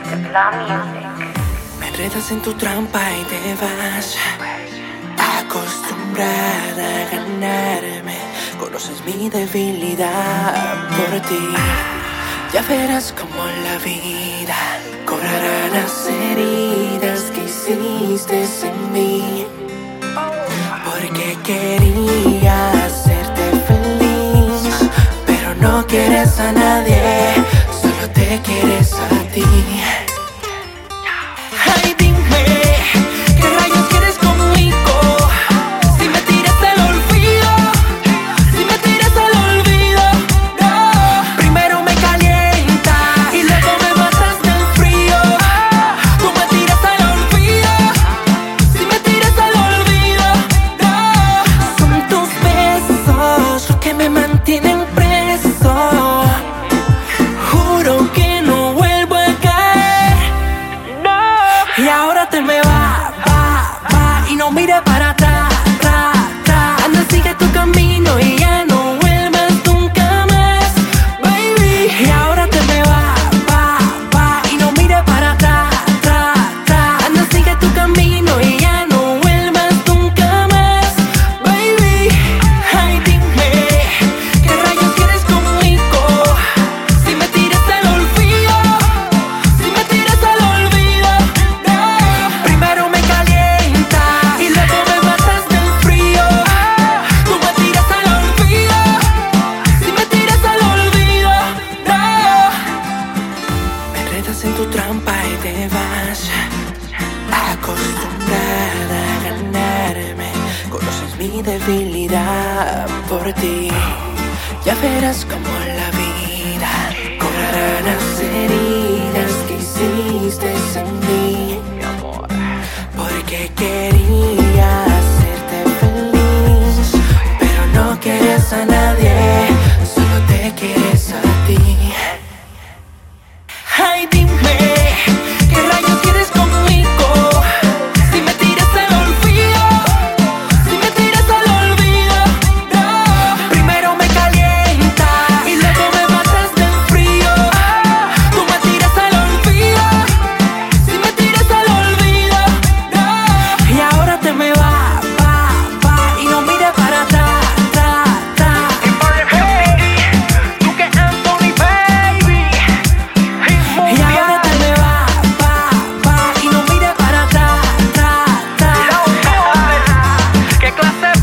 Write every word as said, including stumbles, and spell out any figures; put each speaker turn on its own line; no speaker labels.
La music.
Me enredas en tu trampa y te vas, acostumbrada a ganarme. Conoces mi debilidad por ti. Ya verás cómo la vida cobrará las heridas que hiciste en mí. Porque quería hacerte feliz, pero no quieres a nadie, solo te quieres a ti. Ay, dime, ¿qué rayos quieres conmigo? Si me tiras al olvido, si me tiras al olvido, no. Primero me calienta y luego me matas del frío. Tú me tiras al olvido, si me tiras al olvido, no. Son tus besos los que me mantienen preso. Juro que no vuelvo a caer, no. Y ahora te me va, va, va y no mires para atrás, tra, tra. Anda, sigue tu camino y ya no vuelvas nunca más, baby. Y ahora te me va, va, va y no mires para atrás, tra, tra. Anda, sigue tu camino y ya no vuelvas nunca más, baby. Ay, dime, ¿qué rayos quieres conmigo? Si me tiras al olvido, si me tiras al olvido, no. Primero me calienta y luego me matas del frío. Tú me tiras al olvido, si me tiras al olvido, no. Me enredas en tu trampa y te vas, acostumbrada a ganarme. Conoces mi debilidad por ti. Ya verás cómo la vida cobrará las heridas que hiciste en mí. Porque quería hacerte feliz, pero no quieres a nadie, solo te quieres a ti. Ay, dime, ¿qué rayos quieres conmigo? Si me tiras al olvido, si me tiras al olvido, no. Primero me calienta y luego me matas del frío. Tú me tiras al olvido, si me tiras al olvido, no. Y ahora te me va, va, va y no mires para atrás, tra, tra.
Duque Anthony, baby.
Y ahora te me va, va, va y no mires para atrás, tra, tra.
¿Qué clase